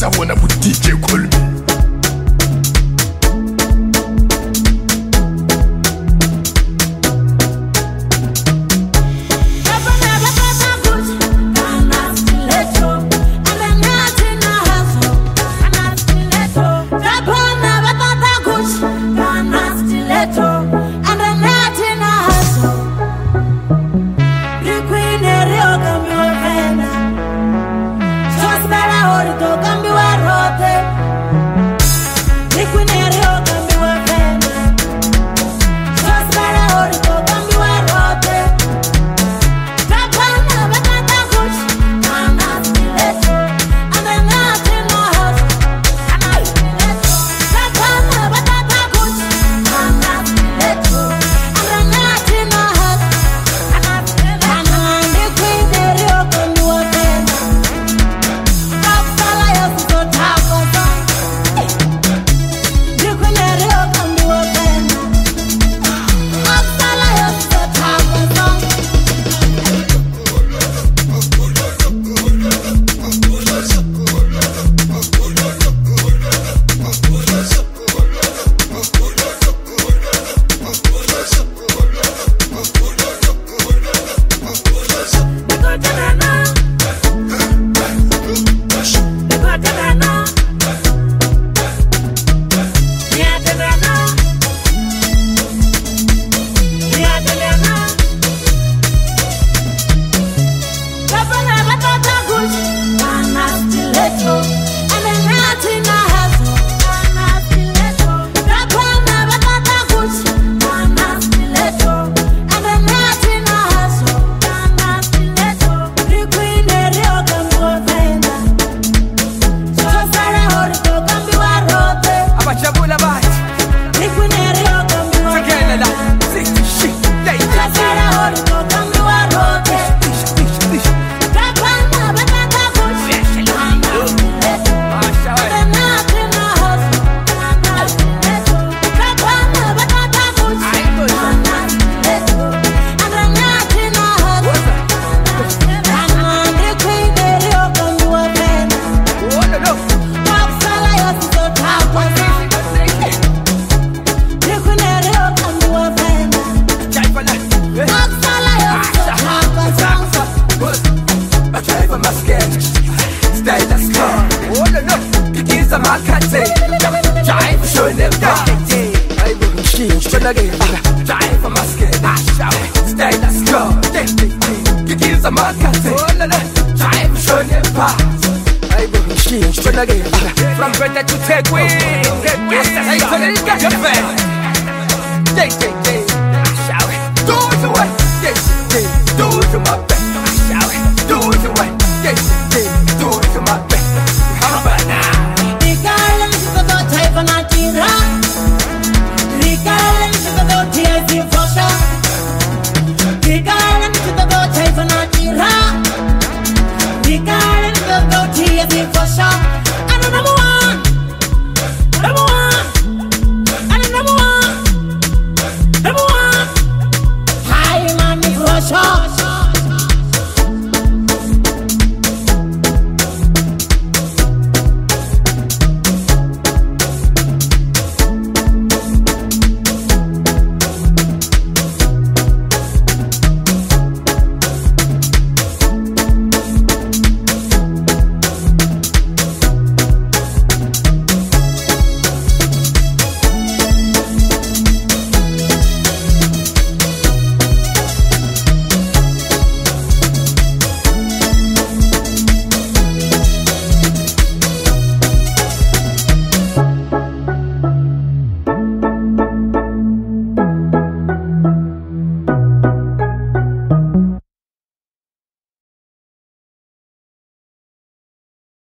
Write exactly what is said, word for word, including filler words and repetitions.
sa bona bo D J Colby. From better to take win. Hey, so let it get your fan. Day, day, day. Do it your way. Day, day. Do it to my back. Do it your way. Day, day. Do it to my back. How about now? Ricardo, you go to type on a tira. Ricardo, you go to tears in for sure. Ricardo, you go to type on a tira. Ricardo, you go to tears in for sure. Number one, number one, and number one, number one. High man, for sure.